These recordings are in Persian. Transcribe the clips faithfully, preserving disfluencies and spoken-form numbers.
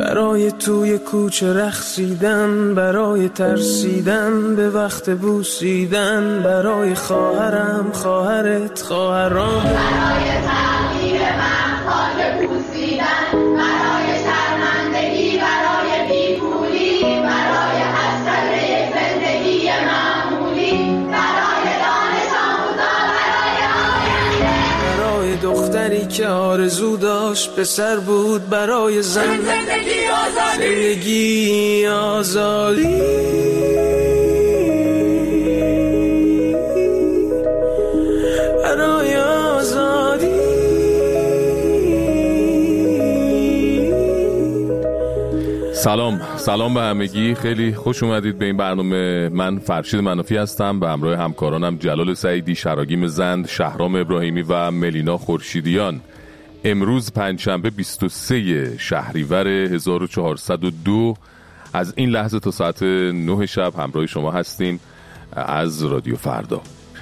برای توی کوچه رقصیدن، برای ترسیدن به وقت بوسیدن، برای خواهرم خواهرت خواهرام، برای تغییر من خاک بوسیدن، برای شرمندگی، برای بیپولی، برای حسرت زندگی معمولی، برای دانش آموزان، برای آینده، برای دختری که آرزو داشت پسر بود، برای زن زندگی آزادی، زندگی آزادی، برای آزادی. سلام سلام به همگی، خیلی خوش اومدید به این برنامه. من فرشید منافی هستم، به همراه همکارانم جلال سعیدی، شراگیم زند، شهرام ابراهیمی و ملینا خورشیدیان. امروز پنجشنبه بیست و سوم شهریور هزار و چهارصد و دو، از این لحظه تا ساعت نه شب همراه شما هستیم از رادیو فردا.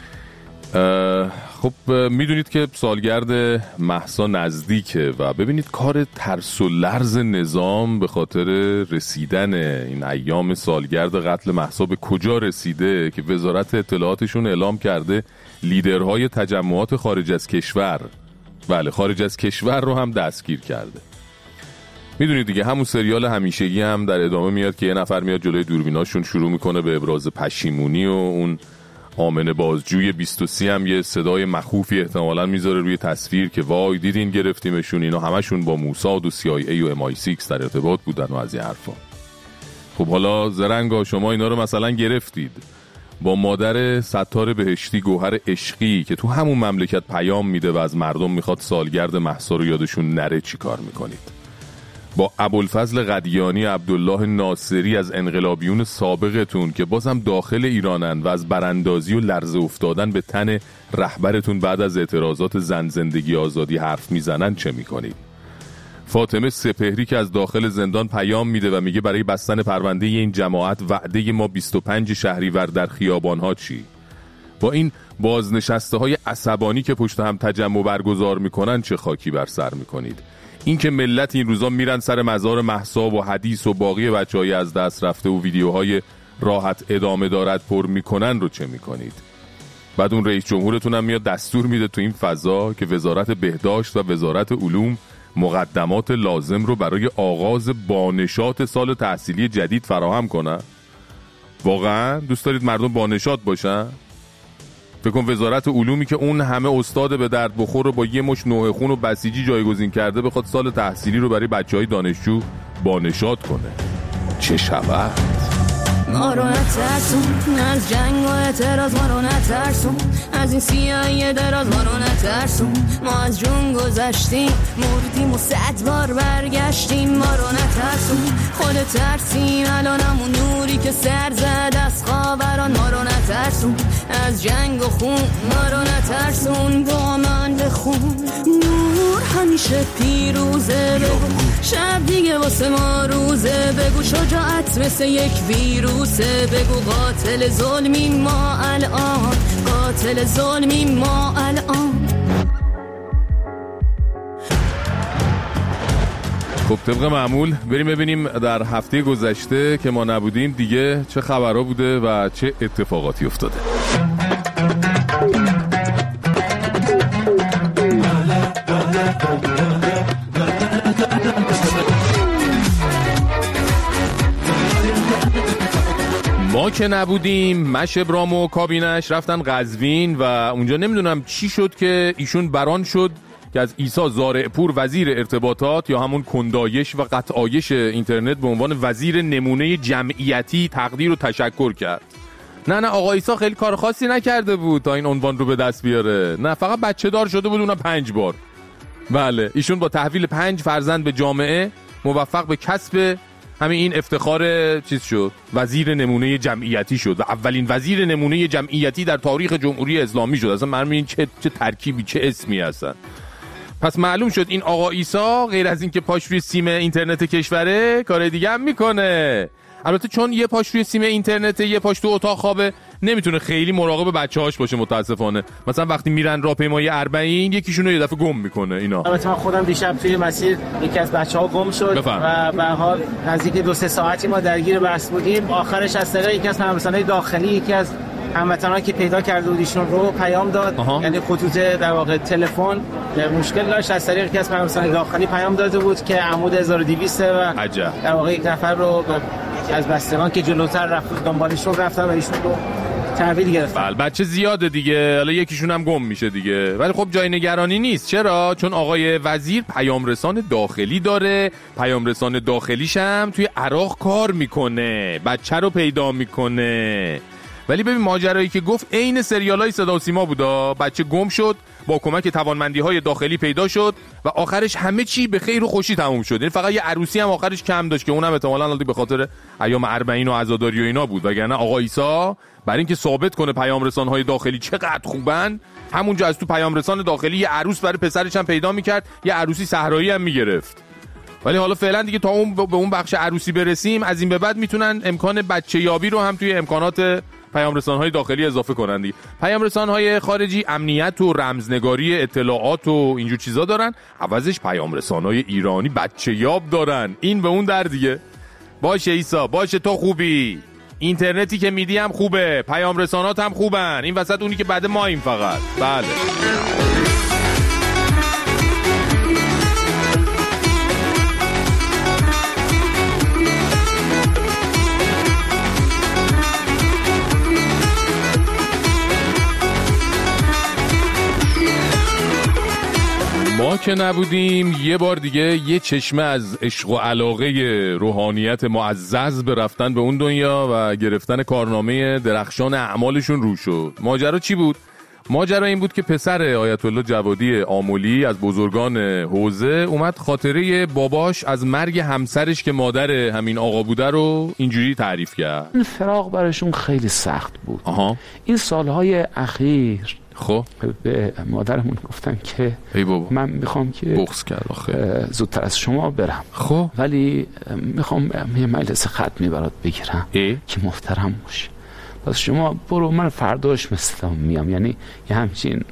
خب میدونید که سالگرد مهسا نزدیکه و ببینید کار ترس و لرز نظام به خاطر رسیدن این ایام سالگرد قتل مهسا به کجا رسیده که وزارت اطلاعاتشون اعلام کرده لیدرهای تجمعات خارج از کشور، بله خارج از کشور رو هم دستگیر کرده. میدونید دیگه همون سریال همیشگی هم در ادامه میاد که یه نفر میاد جلوی دوربیناشون شروع میکنه به ابراز پشیمونی و اون آمنه بازجوی بیست و سه هم یه صدای مخوفی احتمالاً میذاره روی تصویر که وای دیدین گرفتیمشون، اینا همشون با موساد و سی آی ای و ام آی سیکس در ارتباط بودن و از این حرفا. خب حالا زرنگا شما اینا رو مثلا گرفتید، با مادر ستار بهشتی گوهر عشقی که تو همون مملکت پیام میده و از مردم میخواد سالگرد مهسا رو یادشون نره چی کار میکنید؟ با ابوالفضل قدیانی عبدالله ناصری از انقلابیون سابقتون که بازم داخل ایرانن و از براندازی و لرزه افتادن به تن رهبرتون بعد از اعتراضات زن زندگی آزادی حرف میزنن چه میکنید؟ فاطمه سپهری که از داخل زندان پیام میده و میگه برای بستن پرونده این جماعت وعده ما بیست و پنج شهریور در خیابانها چی؟ با این بازنشسته های عصبانی که پشت هم تجمع برگزار میکنن چه خاکی بر سر میکنید؟ این که ملت این روزا میرن سر مزار مهسا و حدیث و باقی بچهای از دست رفته و ویدیوهای راحت ادامه دارد پر میکنن رو چه میکنید؟ بعد اون رئیس جمهورتون هم میاد دستور میده تو این فضا که وزارت بهداشت و وزارت علوم مقدمات لازم رو برای آغاز بانشات سال تحصیلی جدید فراهم کنن. واقعا دوست دارید مردم بانشات باشن؟ فکر کن وزارت علومی که اون همه استاد به درد بخور رو با یه مش نوح خون و بسیجی جایگزین کرده بخواد سال تحصیلی رو برای بچهای دانشجو بانشات کنه، چه شود؟ ما رو نترسون از جنگ و اعتراض، ما رو نترسون از این سیاهی دراز، ما رو نترسون. ما از جون گذشتیم مردیم و صد بار برگشتیم، ما رو نترسون. خود ترسیم الان همون نوری که سر زد از خاوران، ما رو نترسون از جنگ و خون، ما رو نترسون. با من بخون نور همیشه پیروزه، بگو شب دیگه واسه ما روزه، بگو شجاعت مثل یک ویروسه، بگو قاتل ظلمیم ما الان، قاتل ظلمیم ما الان. خب طبق معمول بریم ببینیم در هفته گذشته که ما نبودیم دیگه چه خبرها بوده و چه اتفاقاتی افتاده. ما که نبودیم مش ابرام و کابینش رفتن قزوین و اونجا نمیدونم چی شد که ایشون بران شد که از عیسی زارعپور وزیر ارتباطات یا همون کندایش و قطعایش اینترنت به عنوان وزیر نمونه جمعیتی تقدیر و تشکر کرد. نه نه آقا عیسی خیلی کار خاصی نکرده بود تا این عنوان رو به دست بیاره، نه فقط بچه دار شده بود، اونم پنج بار. بله ایشون با تحویل پنج فرزند به جامعه موفق به کسب همین این افتخار چیز شد، وزیر نمونه جمعیتی شد و اولین وزیر نمونه جمعیتی در تاریخ جمهوری اسلامی شد. اصلا من این چه چه ترکیبی چه اسمی هستن. پس معلوم شد این آقا عیسی غیر از این که پاش روی سیم اینترنت کشوره کار دیگه هم میکنه. البته چون یه پاش روی سیم اینترنت، یه پاش تو اتاق خوابه، نمیتونه خیلی مراقب بچه‌هاش باشه متاسفانه. مثلا وقتی میرن راهپیمایی اربعین یکیشون رو یه دفعه گم میکنه اینا. البته من خودم دیشب توی مسیر یکی از بچه‌ها گم شد بفهم. و به هر حال نزدیک دو سه ساعتی ما درگیر بحث بودیم. آخرش از طریق یکی از همرسانای داخلی یکی از هموطنان که پیدا کرده بود ایشون رو پیام داد. آها. یعنی خطوط در واقع تلفن مشکل داشت، از طریق یکی از همرسانای داخلی پیام داده بود که عمود هزار و دویست و عجب. در واقع یک نفر رو از بستگان که جلوتر رفت دنبالش رو رفتن و ایشون رو تحویل گرفتن. بله بچه زیاده دیگه، حالا یکیشون هم گم میشه دیگه. ولی خب جای نگرانی نیست. چرا؟ چون آقای وزیر پیام رسان داخلی داره، پیام رسان داخلیش هم توی عراق کار میکنه، بچه رو پیدا میکنه. ولی ببین ماجرایی که گفت عین سریالای صدا و سیما بودا. بچه گم شد، با کمک توانمندی‌های داخلی پیدا شد و آخرش همه چی به خیر و خوشی تموم شد. یعنی فقط یه عروسی هم آخرش کم داشت که اونم احتمالاً به خاطر ایام اربعین و عزاداری و اینا بود. وگرنه آقا عیسی برای اینکه ثابت کنه پیام رسان‌های داخلی چقدر خوبن، همونجا از تو پیام رسان داخلی یه عروس برای پسرش هم پیدا می‌کرد، یه عروسی صحرایی هم می‌گرفت. ولی حالا فعلا دیگه تا اون به اون بخش عروسی برسیم، از این به بعد میتونن امکان بچه یابی رو هم توی امکانات پیام رسان‌های داخلی اضافه کنن دیگه. پیام رسان‌های خارجی امنیت و رمزنگاری اطلاعات و اینجور چیزا دارن، عوضش پیام رسان‌های ایرانی بچه یاب دارن. این به اون در دیگه. باشه عیسی، باشه تو خوبی. اینترنتی که میدی هم خوبه، پیام رسانات هم خوبن. این وسط اونی که بعد ما این فقط. بله. ما که نبودیم یه بار دیگه یه چشمه از عشق و علاقه روحانیت معزز به رفتن به اون دنیا و گرفتن کارنامه درخشان اعمالشون رو شد. ماجرا چی بود؟ ماجرا این بود که پسر آیت الله جوادی آملی از بزرگان حوزه اومد خاطره باباش از مرگ همسرش که مادر همین آقا بوده رو اینجوری تعریف کرد. این فراق براشون خیلی سخت بود. آها. این سالهای اخیر خب به مادرمون گفتن که ای بابا من میخوام که بغض کرد آخه زودتر از شما برم. خب ولی میخوام یه مجلس ختمی برات بگیرم ای؟ که محترم باشه. پس شما برو، من فرداش مثلا میام. یعنی یه همچین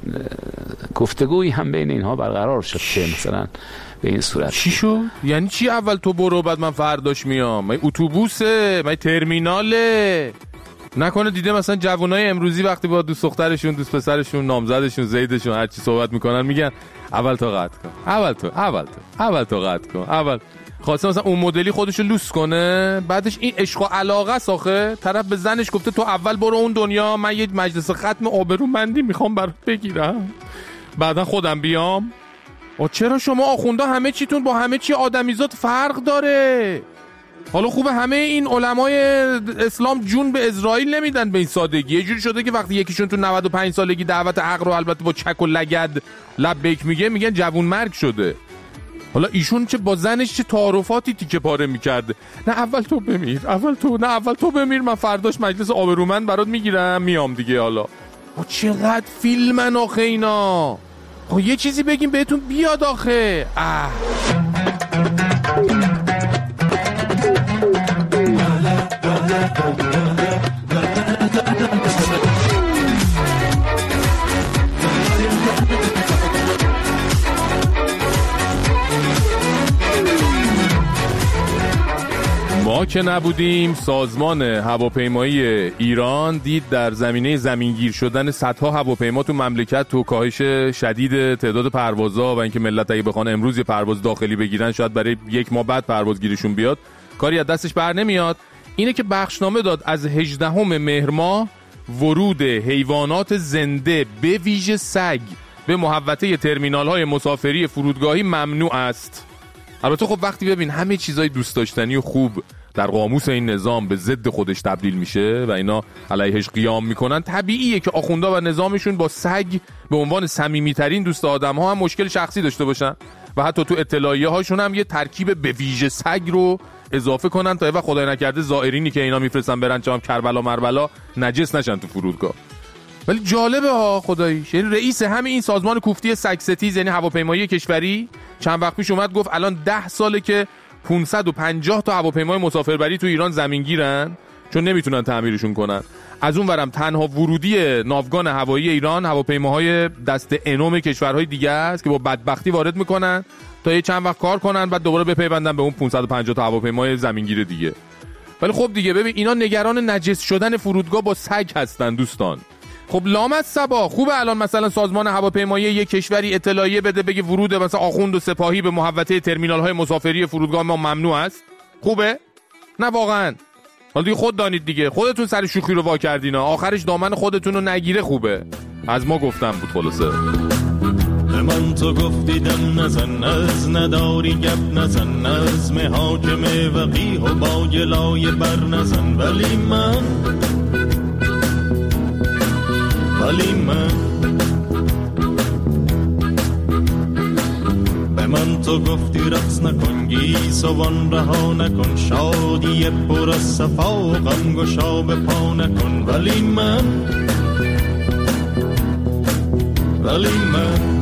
گفتگویی هم بین اینها برقرار شد که مثلا به این صورت. چی شد؟ یعنی چی اول تو برو بعد من فرداش میام؟ من اتوبوسه، من ترمیناله. نکنه دیده مثلا جوانای امروزی وقتی با دوست دخترشون، دوست پسرشون، نامزدشون، زیدشون هر چی صحبت میکنن میگن اول تو قطع کن، اول تو اول تو اول تو قطع کن، اول خواسته مثلا اون مدلی خودشو لوس کنه، بعدش این عشق و علاقه ساخه طرف به زنش گفته تو اول برو اون دنیا، من یه مجلس ختم آبرومندی میخوام برات بگیرم بعدا خودم بیام. و چرا شما آخوندا همه چیتون با همه چی آدمیزاد فرق داره؟ حالا خوبه همه این علمای اسلام جون به اسرائیل نمیدن به این سادگی. یه جوری شده که وقتی یکیشون تو نود و پنج سالگی دعوت حق رو البته با چک و لگد لبیک میگه، میگن جوون مرگ شده. حالا ایشون چه با زنش چه تعارفاتی تیکه پاره میکرده. نه اول تو بمیر، اول تو، نه اول تو بمیر، من فرداش مجلس آبرومند برات میگیرم میام دیگه. حالا چقدر فیلمن آخه اینا. خب یه چیزی بگیم بهتون بیاد آخه. اه ما که نبودیم سازمان هواپیمایی ایران دید در زمینه زمینگیر شدن صدها هواپیما تو مملکت تو کاهش شدید تعداد پروازها و اینکه ملت اگه بخوان امروز یه پرواز داخلی بگیرن شاید برای یک ماه بعد پروازگیریشون بیاد، کاری از دستش بر نمیاد. اینه که بخشنامه داد از هجدهم مهر ماه ورود حیوانات زنده به ویژه سگ به محوطه ترمینال‌های مسافری فرودگاهی ممنوع است. البته خب وقتی ببین همه چیزای دوست داشتنی و خوب در قاموس این نظام به ضد خودش تبدیل میشه و اینا علیهش قیام میکنن، طبیعیه که آخوندا و نظامشون با سگ به عنوان صمیمیترین دوست آدم‌ها هم مشکل شخصی داشته باشن و حتی تو اطلاعیه هاشون هم یه ترکیب به ویژه سگ رو اضافه کنن تا وقت خدای نکرده زائرینی که اینا میفرستن برن چم کربلا مربلا نجس نشن تو فرودگاه. ولی جالبه ها خداییش، یعنی رئیس همه این سازمان کوفتی سگ ستیز یعنی هواپیمایی کشوری چند وقت پیش اومد گفت الان ده ساله که پانصد و پنجاه تا هواپیمای مسافربری تو ایران زمینگیرن چون نمیتونن تعمیرشون کنن. از اون ورم تنها ورودی ناوگان هوایی ایران هواپیماهای دست انوم کشورهای دیگه است که با بدبختی وارد میکنن تا یه چند وقت کار کنن بعد دوباره بپیوندن به اون پانصد و پنجاه تا هواپیمای زمینگیر دیگه. ولی خب دیگه ببین اینا نگران نجس شدن فرودگاه با سگ هستن دوستان. خب لامصبا خوبه الان مثلا سازمان هواپیمایی یک کشوری اطلاعیه بده بگه ورود مثلا آخوند و سپاهی به محوطه ترمینال‌های مسافری فرودگاه ما ممنوع است؟ خوبه؟ نه واقعا. حالا دیگه خود دانید دیگه، خودتون سر شوخی رو وا کردینا، آخرش دامن خودتون رو نگیره خوبه. از ما گفتم بود خلاصه. به من تو گفتیدم نزن از نداری گپ نزن از محاکم وقیح و با گلای بر نزن ولی من ولی من به من تو گفتی رقص نکن گیسوان رها نکن شادی پر از صفا و غم گشا به پا نکن ولی من ولی من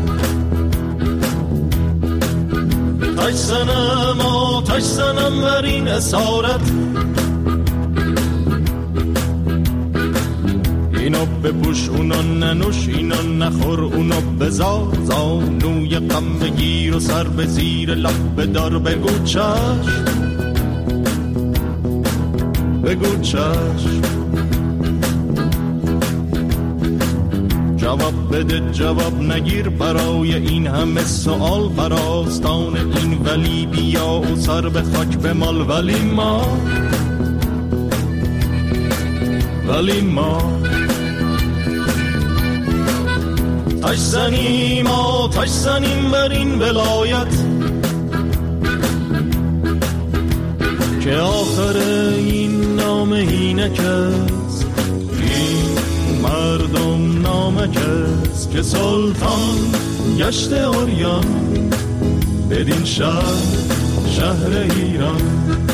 تاش زنم آتش زنم بر این اسارت اینو بپوش اونو ننوش اینو نخور اونو بزار زانوی غم بگیر و سر به زیر لب بدار بگو چشم بگو چشم جواب بده جواب نگیر برای این همه سوال براستان این ولی بیا و سر به خاک بمال ولی ما ولی ما تاش زنیم آتش زنیم بر این ولایت که آخر این نام اینک است این مردم نامک است که سلطان گشت اوریان بدین شهر شهر ایران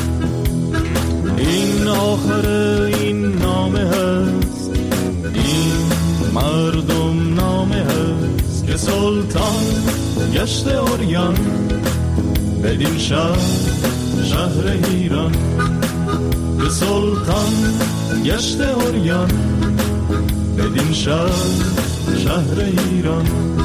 این آخر این نامه هست این مردم نامه هست که سلطان گشت اوریان بدین شهر شهر ایران که سلطان گشت اوریان بدین شهر شهر ایران.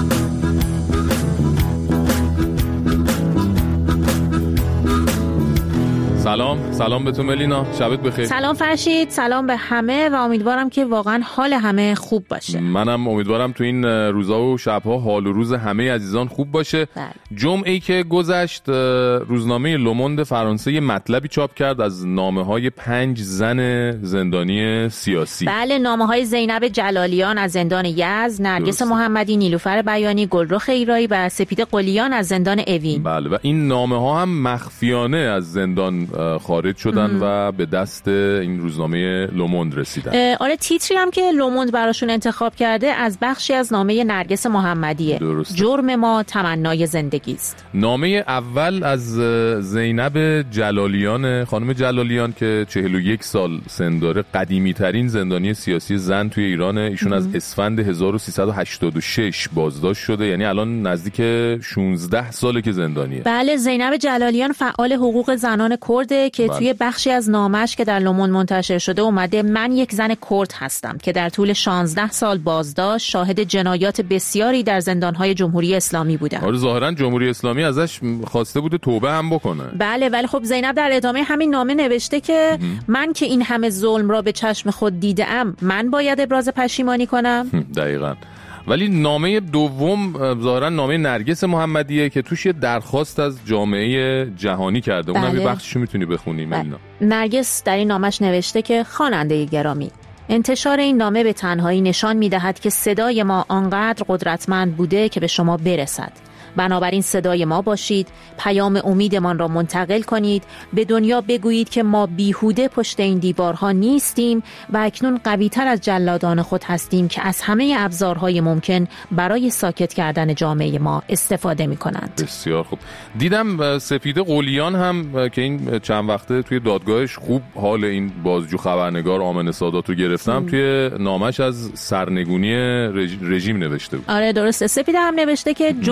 سلام سلام به تو ملینا، شبت بخیر. سلام فرشید، سلام به همه و امیدوارم که واقعا حال همه خوب باشه. منم امیدوارم تو این روزا و شبها حال و روز همه عزیزان خوب باشه. بله. جمعه‌ای که گذشت روزنامه لوموند فرانسه یه مطلبی چاپ کرد از نامه‌های پنج زن زندانی سیاسی. بله، نامه‌های زینب جلالیان از زندان یزد، نرگس محمدی، نیلوفر بیانی، گلرخ ایرایی و سپید قلیان از زندان اوین. بله و این نامه‌ها هم مخفیانه از زندان خارج شدن ام. و به دست این روزنامه لوموند رسیدن. آره، تیتری هم که لوموند براشون انتخاب کرده از بخشی از نامه نرگس محمدیه. درسته. جرم ما تمنای زندگی است. نامه اول از زینب جلالیان، خانم جلالیان که چهل و یک سال سن داره، قدیمی ترین زندانی سیاسی زن توی ایرانه. ایشون ام. از اسفند هزار و سیصد و هشتاد و شش بازداشت شده، یعنی الان نزدیک شانزده ساله که زندانیه. بله، زینب جلالیان فعال حقوق زنان کرد که بله. توی بخشی از نامش که در لوموند منتشر شده اومده من یک زن کرد هستم که در طول شانزده سال بازداشت شاهد جنایات بسیاری در زندان‌های جمهوری اسلامی بودم. آره، ظاهراً جمهوری اسلامی ازش خواسته بوده توبه هم بکنه. بله، ولی خب زینب در ادامه همین نامه نوشته که من که این همه ظلم را به چشم خود دیدم، من باید ابراز پشیمانی کنم. دقیقاً. ولی نامه دوم ظاهرا نامه نرگس محمدیه که توش یه درخواست از جامعه جهانی کرده. اونم بله. یه بخششو میتونی بخونی ملینا. نرگس در این نامش نوشته که خواننده گرامی، انتشار این نامه به تنهایی نشان میدهد که صدای ما آنقدر قدرتمند بوده که به شما برسد. بنابراین صدای ما باشید، پیام امیدمان را منتقل کنید، به دنیا بگویید که ما بیهوده پشت این دیوارها نیستیم و اکنون قوی‌تر از جلادان خود هستیم که از همه ابزارهای ممکن برای ساکت کردن جامعه ما استفاده می‌کنند. بسیار خوب. دیدم سپید قلیان هم که این چند وقته توی دادگاهش خوب حال این بازجو خبرنگار آمنه سادات رو گرفتم، ام. توی نامش از سرنگونی رژ... رژیم نوشته بود. آره درسته. سپید هم نوشته که جنبش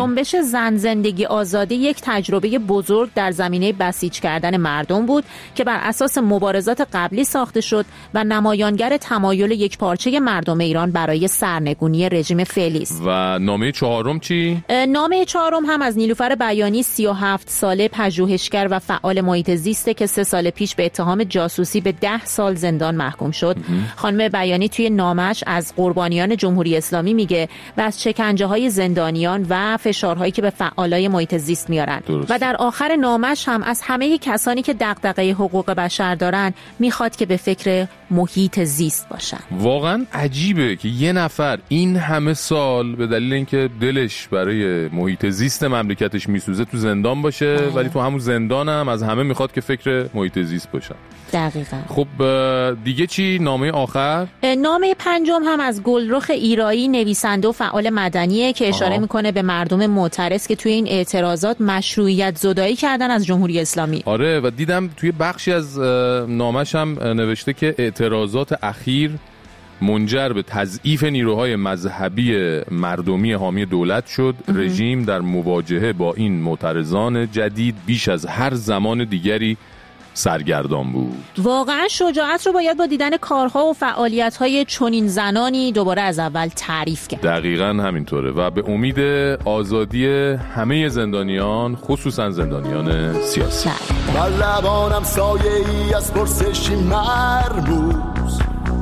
زن زندگی آزادی یک تجربه بزرگ در زمینه بسیج کردن مردم بود که بر اساس مبارزات قبلی ساخته شد و نمایانگر تمایل یک پارچه مردم ایران برای سرنگونی رژیم فعلی است. و نامه چهارم چی؟ نامه چهارم هم از نیلوفر بیانی، سی و هفت ساله، پژوهشگر و فعال محیط زیسته که سه سال پیش به اتهام جاسوسی به ده سال زندان محکوم شد. خانم بیانی توی نامش از قربانیان جمهوری اسلامی میگه و از شکنجه‌های زندانیان و فشارهایی که به فعالای محیط زیست میارن. و در آخر نامش هم از همه کسانی که دغدغه حقوق بشر دارن میخواد که به فکر محیط زیست باشن. واقعا عجیبه که یه نفر این همه سال به دلیل اینکه دلش برای محیط زیست مملکتش میسوزه تو زندان باشه، ولی تو همون زندان هم از همه میخواد که فکر محیط زیست باشن. دقیقاً. خب دیگه چی؟ نامه آخر؟ نامه پنجم هم از گلرخ ایرایی، نویسنده و فعال مدنیه که اشاره آها. میکنه به مردم معترض که توی این اعتراضات مشروعیت زدایی کردن از جمهوری اسلامی. آره، و دیدم توی بخشی از نامش هم نوشته که اعتراضات اخیر منجر به تضعیف نیروهای مذهبی مردمی حامی دولت شد. رژیم در مواجهه با این معترضان جدید بیش از هر زمان دیگری سرگردان بود. واقعا شجاعت رو باید با دیدن کارها و فعالیت‌های چنین زنانی دوباره از اول تعریف کرد. دقیقاً همینطوره و به امید آزادی همه زندانیان، خصوصا زندانیان سیاسی. بر لبانم سایه ای از پرسشی مرموز،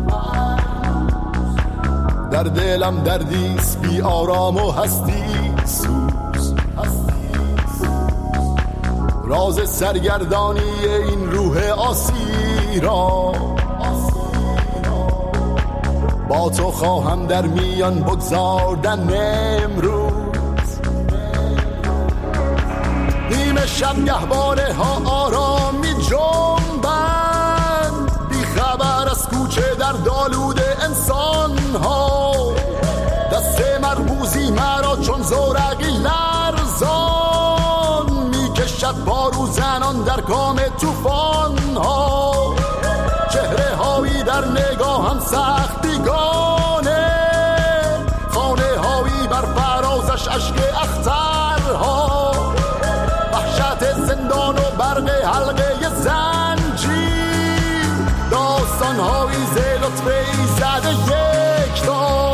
در دلم دردیست بی آرام و هستی سوز، راز سرگردانی این روح آسیرا، با تو خواهم در میان بگذاردن امروز. نیمه شب گهواره ها آرام می جنبند، بی خبر از کوچه در دالود انسان ها، دست مرموزی مرا چون زورقی لرزان می کشد بارو زنان در کام توفان ها. چهره هایی در نگاهم سخت بیگانه، خانه هایی بر فرازش اشک اخترها، وحشت زندان و برق حلقه زنجیر، داستان هایی ز لطف ایزد یک تا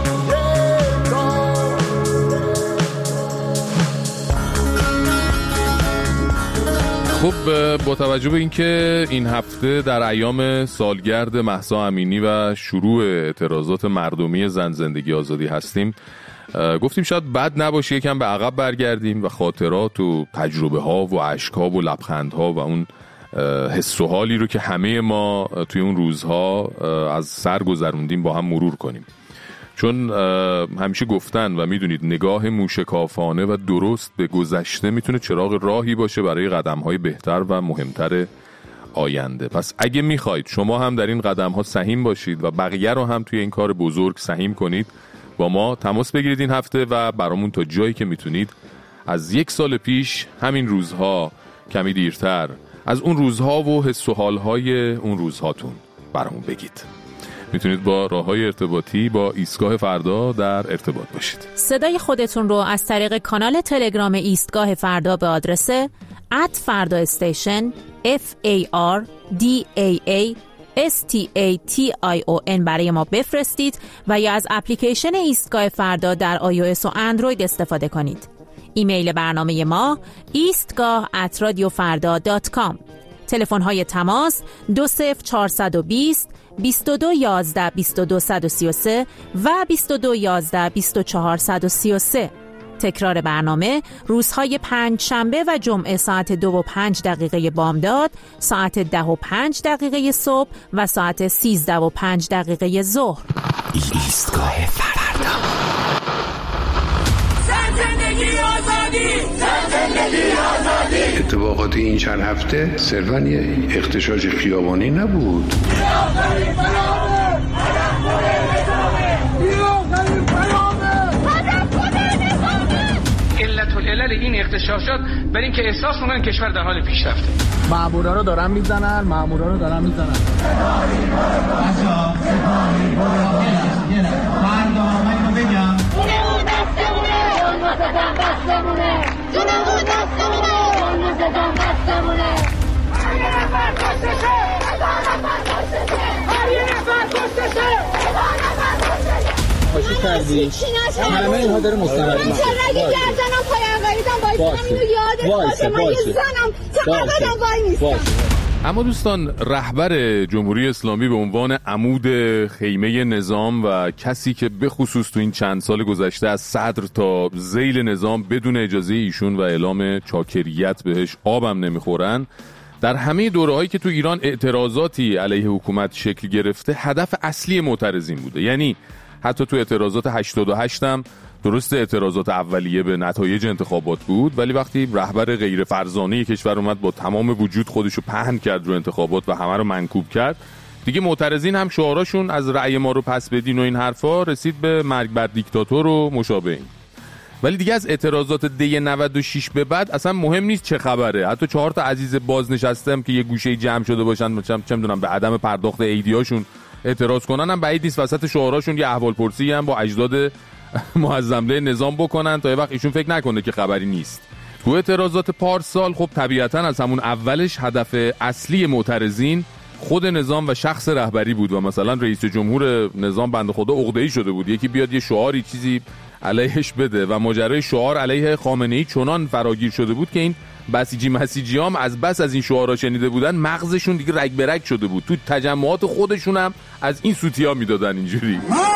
خب با توجه به اینکه این هفته در ایام سالگرد مهسا امینی و شروع اعتراضات مردمی زن زندگی آزادی هستیم، گفتیم شاید بد نباشه یکم به عقب برگردیم و خاطرات و تجربه ها و اشک ها و لبخند ها و اون حس و حالی رو که همه ما توی اون روزها از سر گذروندیم با هم مرور کنیم. چون همیشه گفتن و میدونید نگاه موشکافانه و درست به گذشته میتونه چراغ راهی باشه برای قدم‌های بهتر و مهمتر آینده. پس اگه میخواید شما هم در این قدم‌ها سهیم باشید و بقیه رو هم توی این کار بزرگ سهیم کنید، با ما تماس بگیرید این هفته و برامون تا جایی که میتونید از یک سال پیش همین روزها کمی دیرتر از اون روزها و حس و حال‌های اون روزهاتون برامون بگید. میتونید با راه‌های ارتباطی با ایستگاه فردا در ارتباط باشید. صدای خودتون رو از طریق کانال تلگرام ایستگاه فردا به آدرس ات فردا استیشن اف ای آر دی ای ای اس تی ای تی آی او ان برای ما بفرستید و یا از اپلیکیشن ایستگاه فردا در آی او اس و اندروید استفاده کنید. ایمیل برنامه ما ایستگاه ات رادیو فردا دات کام. تلفن های تماس دو صفر چهارصد و بیست بیست و دو یازده بیست و دو صد و سی و سه و بیست و دو یازده بیست و چهار صد و سی و سه. تکرار برنامه روزهای پنج شنبه و جمعه ساعت دو و پنج دقیقه بامداد، ساعت ده و پنج دقیقه صبح و ساعت سیزده و پنج دقیقه ظهر. ایستگاه فردا. زندگی آزادی، زندگی آزادی. اتفاقات این چند هفته صرفاً یه اغتشاش خیابانی نبود. علت العلل این اغتشاشات برای اینکه احساس می‌کنن کشور در حال پیشرفته. مامورا رو دارن میزنن، مامورا رو دارن میزنن. بچه‌ها سپاهی برو یه فردا من اینو بگم. اون دستمونه، اون واسه دستمونه. جونمون دستمونه جونمون دستمونه هر یه نفر کشتشه هزار نفر کشتشه هر یه نفر کشتشه هزار نفر کشتشه خوشی کردی همه اینها داره مستقر من چرا اگه گردنم پای انقریدم باید اینو یادت باشه من یه زنم چقدر وای نیستم. اما دوستان، رهبر جمهوری اسلامی به عنوان عمود خیمه نظام و کسی که به خصوص تو این چند سال گذشته از صدر تا ذیل نظام بدون اجازه ایشون و اعلام چاکریت بهش آبم نمیخورن، در همه دوره‌هایی که تو ایران اعتراضاتی علیه حکومت شکل گرفته هدف اصلی معترضین بوده. یعنی حتی تو اعتراضات هشتاد و هشت هم درست اعتراضات اولیه به نتایج انتخابات بود، ولی وقتی رهبر غیر فرزانه کشور اومد با تمام وجود خودشو پهن کرد رو انتخابات و همه رو منکوب کرد، دیگه معترضین هم شعاراشون از رأی ما رو پس بدین و این حرفا رسید به مرگ بر دیکتاتور و مشابه این. ولی دیگه از اعتراضات دی نود و شش به بعد اصلا مهم نیست چه خبره. حتی چهار تا عزیز بازنشسته‌ام که یه گوشه جمع شده باشن چه میدونم به عدم پرداخت ایدیاشون اعتراض کنن هم بعید نیست وسط شعاراشون یه احوالپرسی هم با اجداد معظمله نظام بکنن تا یه وقت ایشون فکر نکنه که خبری نیست. تو اعتراضات پارسال خب طبیعتاً از همون اولش هدف اصلی معترضین خود نظام و شخص رهبری بود و مثلا رئیس جمهور نظام بنده خدا عقده‌ای شده بود یکی بیاد یه شعاری چیزی علیهش بده و ماجرای شعار علیه خامنه‌ای چنان فراگیر شده بود که این بسیجی مسیجیام از بس از این شعارا شنیده بودن مغزشون دیگه رگ به رگ شده بود. تو تجمعات خودشون هم از این سوتیا میدادن اینجوری.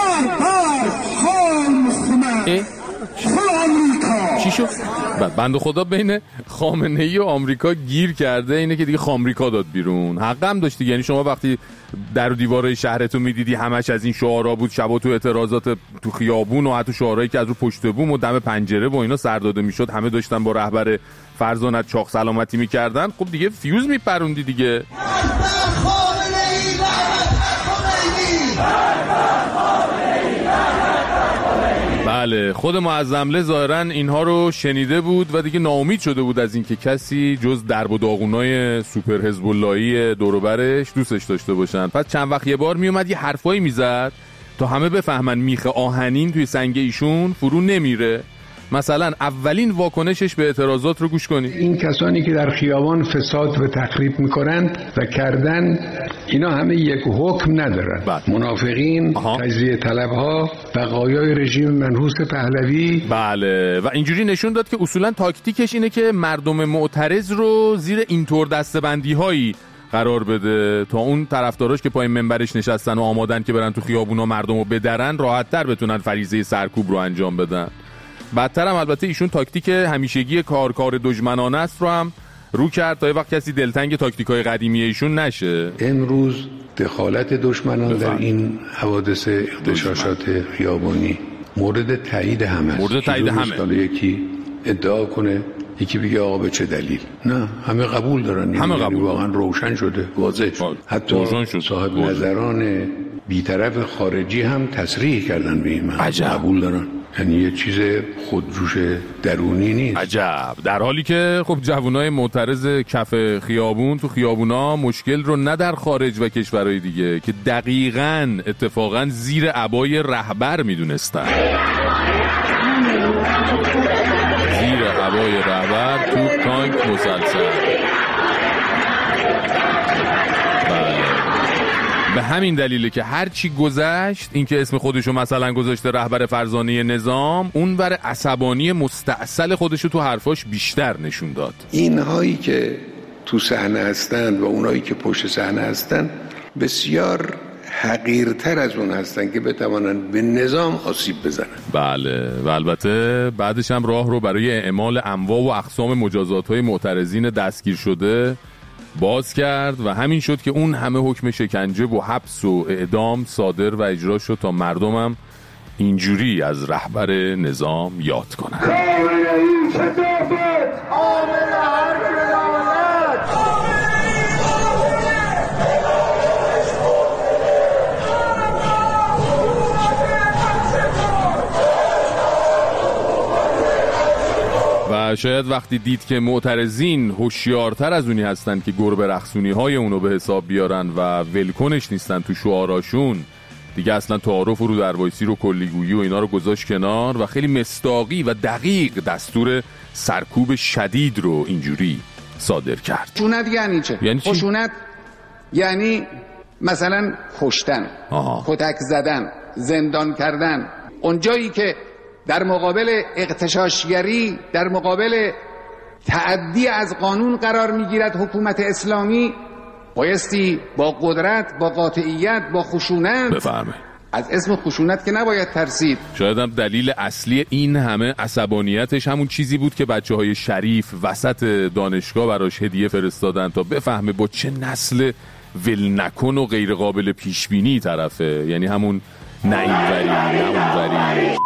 چی شد؟ بنده خدا بین خامنه‌ای و آمریکا گیر کرده، اینه که دیگه خامریکا داد بیرون. حق هم داشت دیگه. یعنی شما وقتی در و دیوارهای شهرتون میدیدی همش از این شعارا بود، شبا تو اعتراضات تو خیابون و حتی شعارهایی که از رو پشت بوم و دم پنجره و اینا سر داده میشد همه داشتن با رهبر فرزانت چاق سلامتی میکردن، خب دیگه فیوز میپروندی دیگه. بله، خود معظمله ظاهرا اینها رو شنیده بود و دیگه ناامید شده بود از اینکه کسی جز درب و داغونای سوپر حزب اللهی دور و برش دوستش داشته باشن. پس چند وقت یه بار میومد یه حرفایی میزد تا همه بفهمن میخ آهنین توی سنگ ایشون فرو نمیره. مثلا اولین واکنشش به اعتراضات رو گوش کنید. این کسانی که در خیابان فساد و تخریب میکنند و کردن، اینا همه یک حکم ندارن. بله. منافقین، تجزیه طلبها، بقایای رژیم منحوس پهلوی. بله، و اینجوری نشون داد که اصولا تاکتیکش اینه که مردم معترض رو زیر اینطور دستبندی هایی قرار بده تا اون طرفداراش که پای منبرش نشستن و آمادن که برن تو خیابونا مردم رو بدرن راحت‌تر بتونن فریضه سرکوب رو انجام بدن. بعدتر هم البته ایشون تاکتیک همیشگی کار کار دشمنانه است رو هم رو کرد تا یه وقت کسی دلتنگ تاکتیکای قدیمی ایشون نشه. امروز دخالت دشمنان بفهم. در این حوادث اغتشاشات خیابانی مورد تایید همه مورد تایید همه. یکی ادعا کنه، یکی بگه آقا به چه دلیل. نه، همه قبول دارن. همه قبول. واقعا روشن شده، واضح شد. حتی شد. صاحب واضح. نظران بی‌طرف خارجی هم تصریح کردن به این معنی. قبول دارن. یعنی یه چیز خودجوش درونی نیست. عجب. در حالی که خب جوانای معترض کف خیابون تو خیابونا مشکل رو نه در خارج و کشورهای دیگه که دقیقاً اتفاقاً زیر عبای رهبر میدونستن. زیر عبای رهبر تو تانک مسلسل. به همین دلیله که هر چی گذشت، این که اسم خودشو مثلا گذاشته رهبر فرزانه نظام، اون بر عصبانی مستعسل خودشو تو حرفاش بیشتر نشون داد. اینهایی که تو صحنه هستند و اونایی که پشت صحنه هستند بسیار حقیرتر از اون هستن که بتوانن به نظام آسیب بزنن. بله، و البته بعدش هم راه رو برای اعمال انواع و اقسام مجازات‌های معترضین دستگیر شده باز کرد و همین شد که اون همه حکم شکنجه و حبس و اعدام صادر و اجرا شد تا مردمم اینجوری از رهبر نظام یاد کنن. و شاید وقتی دید که معترضین هوشیارتر از اونی هستن که گربه رقصونی های اونو به حساب بیارن و ولکنش نیستن تو شعاراشون، دیگه اصلا تعارف و رو دروایسی رو کلیگویی و اینا رو گذاشت کنار و خیلی مصداقی و دقیق دستور سرکوب شدید رو اینجوری صادر کرد. خشونت یعنی چه؟ یعنی چی؟ خشونت یعنی مثلا کشتن، کتک زدن، زندان کردن. اونجایی که در مقابل اغتشاشگری، در مقابل تعدی از قانون قرار میگیرد حکومت اسلامی، بایستی با قدرت، با قاطعیت، با خشونت. بفرمایید. از اسم خشونت که نباید ترسید. شاید هم دلیل اصلی این همه عصبانیتش همون چیزی بود که بچه های شریف وسط دانشگاه براش هدیه فرستادن تا بفهمه با چه نسل ول نکن و غیر قابل پیش بینی طرفه. یعنی همون نه اینوری نه اونوری.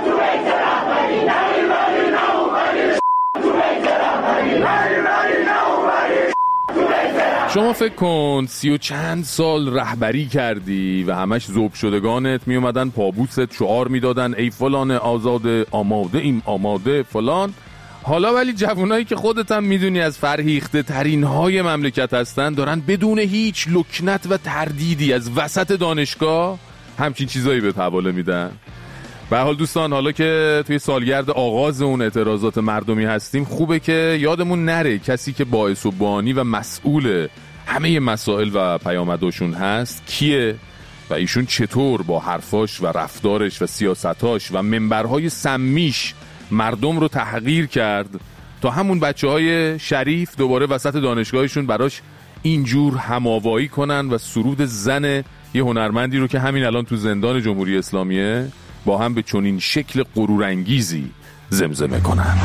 شما فکر کن سی و چند سال رهبری کردی و همش ذوب شدگانت می اومدن پابوست شعار میدادن ای فلان آزاد آماده ایم آماده فلان. حالا ولی جوانایی که خودت هم میدونی از فرهیخته ترین های مملکت هستن دارن بدون هیچ لکنت و تردیدی از وسط دانشگاه همچین چیزایی به حواله میدن. به حال دوستان، حالا که توی سالگرد آغاز اون اعتراضات مردمی هستیم، خوبه که یادمون نره کسی که باعث و بانی و مسئول همه مسائل و پیامداشون هست کیه و ایشون چطور با حرفاش و رفتارش و سیاستاش و منبرهای سمیش مردم رو تحقیر کرد تا همون بچه های شریف دوباره وسط دانشگاهشون براش اینجور هماوایی کنن و سرود زن یه هنرمندی رو که همین الان تو زندان جمهوری اسلامیه با هم به چنین شکل غرورانگیزی زمزمه کنن.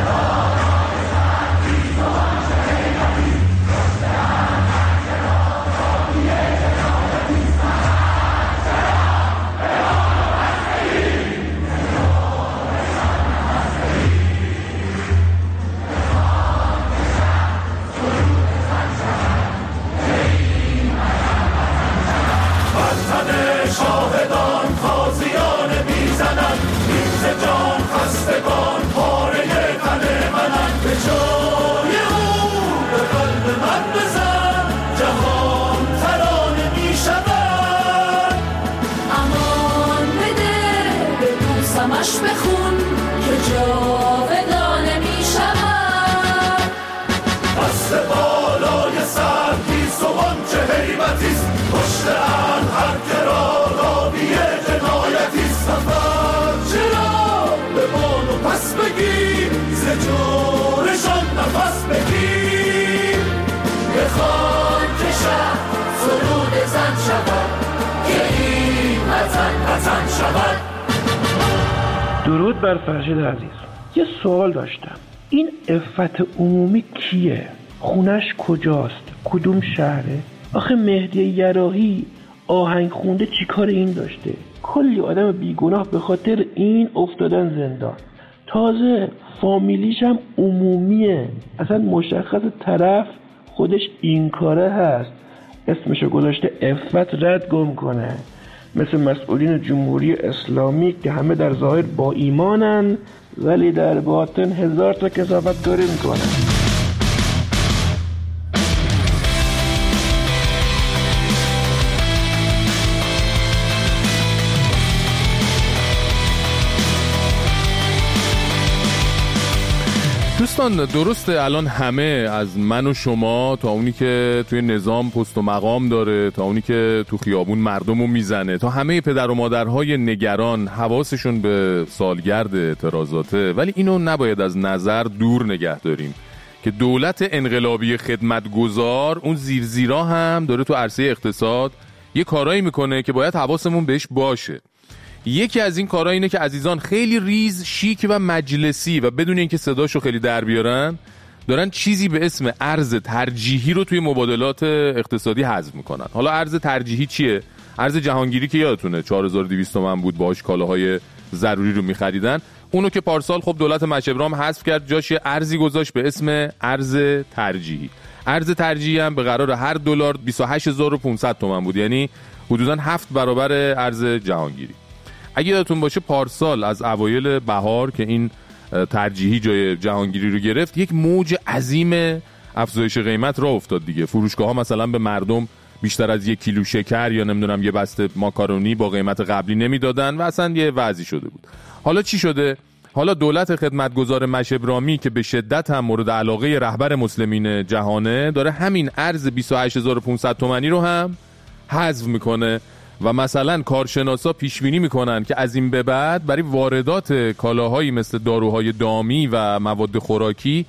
بخون که جاودانه می شود. دست بالای سر پیس و آنچه هیبتیست، پشت ان هر که را رابی جنایتیست. سفر چرا به بانو پس بگیر، ز جورشان نفس بگیر. بخوان که شهر سرود زن شود، که این وطن وطن شود. درود بر فرشید عزیز. یه سوال داشتم، این عفت عمومی کیه؟ خونش کجاست؟ کدوم شهره؟ آخه مهدی یراحی آهنگ خونده چی کار این داشته؟ کلی آدم بیگناه به خاطر این افتادن زندان. تازه فامیلیش هم عمومیه، اصلا مشخص طرف خودش این کاره هست، اسمشو گذاشته عفت رد گم کنه. مثل مسئولین جمهوری اسلامی که همه در ظاهر با ایمانن ولی در باطن هزار تا کثافت کاری میکنن. دوستان درسته الان همه از من و شما تا اونی که توی نظام پست و مقام داره تا اونی که تو خیابون مردمو میزنه تا همه پدر و مادرهای نگران حواسشون به سالگرد اعتراضاته، ولی اینو نباید از نظر دور نگه داریم که دولت انقلابی خدمتگزار اون زیر زیرا هم داره تو عرصه اقتصاد یه کارایی میکنه که باید حواسمون بهش باشه. یکی از این کارها اینه که عزیزان خیلی ریز، شیک و مجلسی و بدون اینکه صداشو خیلی در بیارن دارن چیزی به اسم ارز ترجیحی رو توی مبادلات اقتصادی حذف میکنن. حالا ارز ترجیحی چیه؟ ارز جهانگیری که یادتونه چهار هزار و دویست تومان بود، باهاش کالاهای ضروری رو میخریدن. اونو که پارسال خب دولت مشبرام حذف کرد، جاش یه ارزی گذاشت به اسم ارز ترجیحی. ارز ترجیحی هم به قرار هر دلار بیست و هشت هزار و پانصد تومان بود، یعنی حدوداً هفت برابر ارز جهانگیری. اگه یادتون باشه پارسال از اوایل بهار که این ترجیحی جای جهانگیری رو گرفت یک موج عظیم افزایش قیمت راه افتاد دیگه. فروشگاه ها مثلا به مردم بیشتر از یک کیلو شکر یا نمیدونم یه بسته ماکارونی با قیمت قبلی نمیدادن و اصلا یه وضعی شده بود. حالا چی شده؟ حالا دولت خدمتگزار مشبرامی که به شدت هم مورد علاقه رهبر مسلمین جهانه داره همین ارز بیست و هشت هزار و پانصد تومانی رو هم حذف میکنه و مثلا کارشناسا پیش بینی میکنن که از این به بعد برای واردات کالاهایی مثل داروهای دامی و مواد خوراکی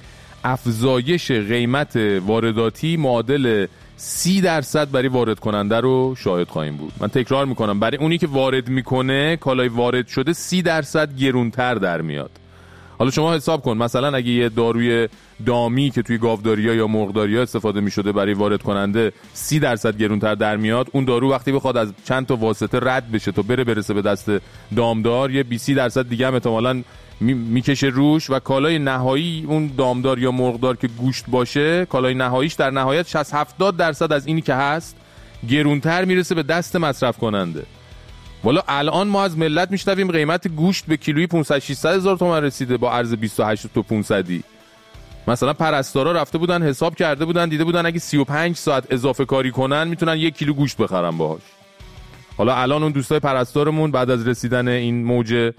افزایش قیمت وارداتی معادل سی درصد برای وارد کننده رو شاهد خواهیم بود. من تکرار میکنم، برای اونی که وارد میکنه کالای وارد شده سی درصد گرونتر در میاد. حالا شما حساب کن مثلا اگه یه داروی دامی که توی گاوداری‌ها یا مرغداری‌ها استفاده می‌شده برای وارد کننده سی درصد گرونتر در میاد، اون دارو وقتی بخواد از چند تا واسطه رد بشه تا بره برسه به دست دامدار یه بیست درصد دیگه هم احتمالاً میکشه روش و کالای نهایی اون دامدار یا مرغدار که گوشت باشه کالای نهاییش در نهایت شصت هفتاد درصد از اینی که هست گرونتر میرسه به دست مصرف کننده. والا الان ما از ملت میشنویم قیمت گوشت به کیلویی پانصد ششصد هزار تومان رسیده با ارز بیست و هشت تا پانصد. مثلا پرستارا رفته بودن حساب کرده بودن دیده بودن اگه سی و پنج ساعت اضافه کاری کنن میتونن یک کیلو گوشت بخرن باهاش. حالا الان اون دوستای پرستارمون بعد از رسیدن این موج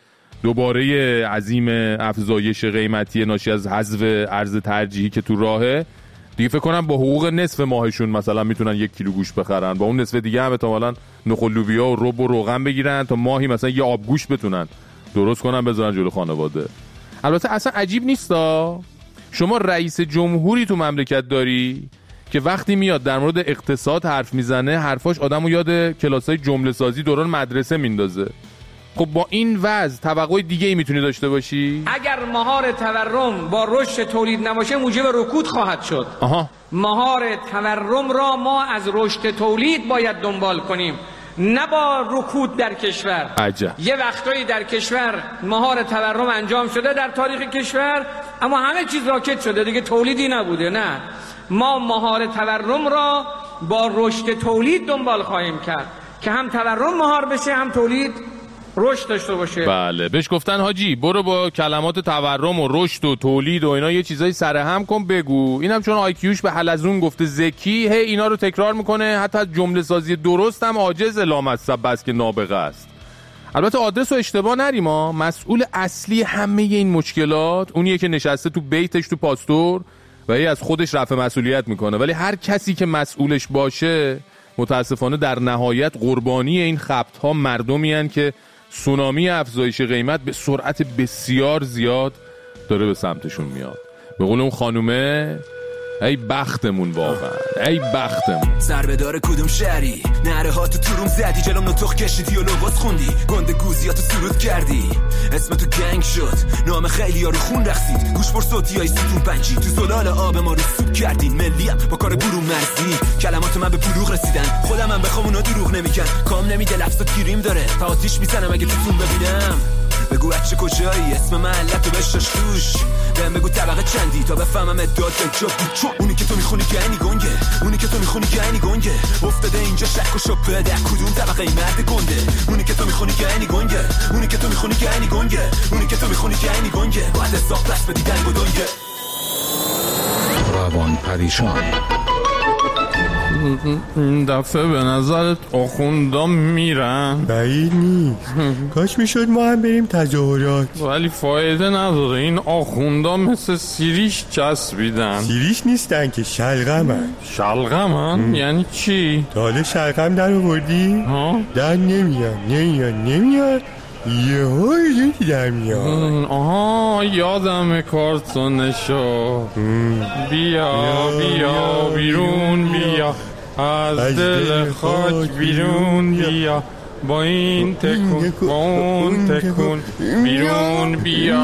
دوباره عظیم افزایش قیمتی ناشی از حذف ارز ترجیحی که تو راهه دیگه فکر کنم با حقوق نصف ماهشون مثلا میتونن یک کیلو گوشت بخرن، با اون نصف دیگه هم احتمالاً نخل لوبیا و رب و روغن بگیرن تا ماهی مثلا یه آب گوشت بتونن درست کنن بذارن جلو خانواده. البته اصلا عجیب نیستا شما رئیس جمهوری تو مملکت داری که وقتی میاد در مورد اقتصاد حرف میزنه حرفاش آدمو یاد کلاسای جمله سازی دوران مدرسه میندازه. خب با این وضع توقع دیگه ای میتونی داشته باشی؟ اگر مهار تورم با رشد تولید نباشه موجب رکود خواهد شد. آها. مهار تورم را ما از رشد تولید باید دنبال کنیم نه با رکود در کشور. عجب. یه وقتایی در کشور مهار تورم انجام شده در تاریخ کشور اما همه چیز راکت شده دیگه تولیدی نبوده. نه، ما مهار تورم را با رشد تولید دنبال خواهیم کرد که هم تورم مهار بشه هم تولید رشد داشته باشه. بله بهش گفتن حاجی برو با کلمات تورم و رشد و تولید و اینا یه چیزایی سرهم کن بگو. اینم چون آیکیوش به حلزون گفته ذکی هی اینا رو تکرار میکنه، حتی از جمله سازی درست هم عاجز لامصب بس که نابغه است. البته آدرس رو اشتباه نریم ها، مسئول اصلی همه این مشکلات اونیه که نشسته تو بیتش تو پاستور و هی از خودش رفع مسئولیت میکنه، ولی هر کسی که مسئولش باشه متاسفانه در نهایت قربانی این خبط‌ها مردمی هستند که سونامی افزایش قیمت به سرعت بسیار زیاد داره به سمتشون میاد. به قول اون خانومه ای بختمون واقعا، ای بختمون. ضربه داره کدوم شهری نره ها تو تروم زدی جلوم نطخ کشیدی و لباس خوندی گنده گوزیاتو سرود کردی اسم تو گنگ شد نام خیلی ها رو خون رخصید گوش بر صوتی های ستون پنجی تو زلال آب ما رو سوب کردین ملیم با کار برون مرزی کلمات من به بلوغ رسیدن خودم من بخوام اونا دروغ نمیگن کام نمیده لفظات گیریم داره تا آتیش میزنم اگه توتون ببینم بگو بچه کجایی اسم محلت رو بشاش توش بهم بگو طبقه چندی تا بفهمم اداد کجا بود چون اونی که تو میخونی گنی گنگه اونی که تو میخونی گنی گنگه افتاده اینجا شک و شبه در کدوم طبقه مرد گنده اونی که تو میخونی گنی گنگه اونی که تو میخونی گنی گنگه اونی که تو میخونی گنی گنگه باید حساب دست بدی دنگ و دنگه روان پریشان این دفعه به نظرت آخوندام میرن؟ بعید نیست کاش میشد ما هم بریم تظاهرات ولی فایده نداره این آخوندام مثل سیریش چسبیدن. سیریش نیستن که شلغمن. شلغمن؟ یعنی چی؟ تا حالا شلغم در آوردی؟ ها؟ در نمیاد نمیاد نمیاد یه های در میاد. آها یادم کارتونشو بیا بیا بیرون بیا از دل خاک بیرون بیا با این تکون با اون تکون بیرون بیا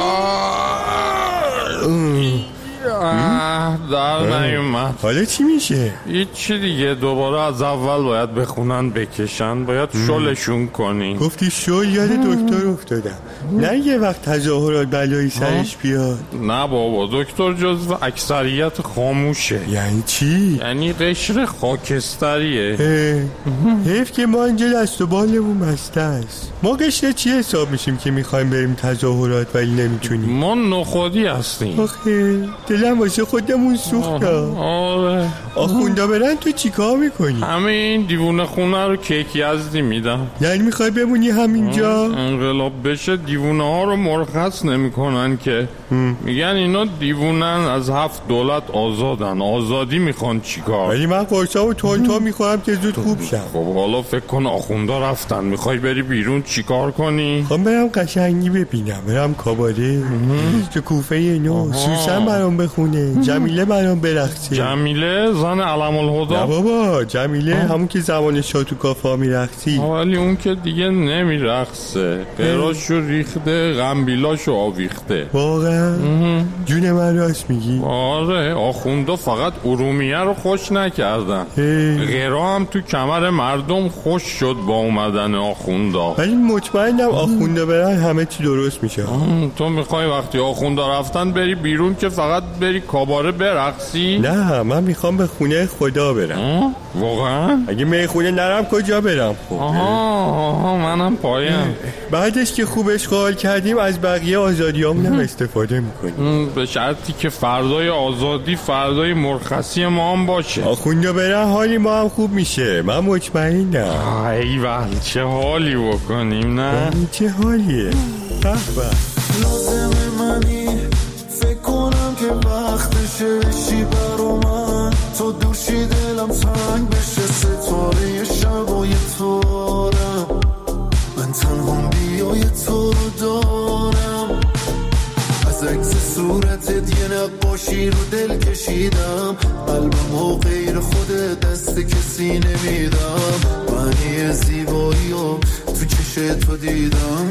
در نیومد. حالا چی میشه؟ هیچی دیگه دوباره از اول باید بخونن بکشن باید شلشون کنی. گفتی شل یاد دکتر افتادم نه یه وقت تظاهرات بلایی سرش بیاد. نه بابا دکتر جزو اکثریت خاموشه. یعنی چی؟ یعنی قشر خاکستریه. حیف که ما اینجا دست و بالمون بسته است. ما قشر چی حساب میشیم که میخوایم بریم تظاهرات ولی نمیتونیم؟ ما نخودی هستیم. آخه دلم هم واسه خودمون سوختم. آره آخوندا برن تو چیکار میکنی؟ همین دیوونه خونه رو کیک یزدی میدم. یعنی میخوای بمونی همینجا؟ انقلاب بشه دیوونه ها رو مرخص نمیکنن که هم. میگن اینا دیوونن، از هفت دولت آزادن، آزادی میخوان چیکار؟ ولی من قرصامو تون تون میخوام که زود خوب شم. خب حالا فکر کن آخوندا رفتن، میخوای بری بیرون چیکار کنی؟ خب برم قشنگی ببینم، برم کاباره تو کوفه نو، سوسن برام بخونه، جمیله برام برقصه. جمیله زن علم الهدی؟ نه بابا، جمیله همون که زمان شاه تو کافه میرقصی. ولی اون که دیگه نمیرقصه، قراشو ریخته، غنبیلاشو آویخته. واقعا؟ جون من راست میگی؟ آره، آخوندا فقط ارومیه رو خوش نکردن، غیرا هم تو کمر مردم خوش شد با اومدن آخوندا. ولی مطمئنم آخوندا برن همه چی درست میشه. تو میخوای وقتی آخوندا رفتن بری بیرون که فقط بری کاباره برقصی؟ نه، من میخوام به خونه خدا برم. واقعا؟ اگه میخونه نرم کجا برم؟ خب آها آها منم پایم. بعدش که خوب اشغال کردیم از بقیه آزادیامون هم استفاده میکنیم، به شرطی که فردای آزادی فردای مرخصی ما هم باشه. آخوندا برن حالی ما هم خوب میشه، من مطمئنم. ایول چه حالی بکنیم نه؟ چه حالیه؟ لازمه منی فکر کنم که وقتشه بشی برا من، تو دوشی دلم تنگ بشه، ستاره شبای تو دارم، من تنها بیای تو رو دارم، از عکس صورتت یه نقاشی رو دل کشیدم، قلبم و غیر خود دست کسی نمیدم، معنی زیبایی و تو چشت تو دیدم.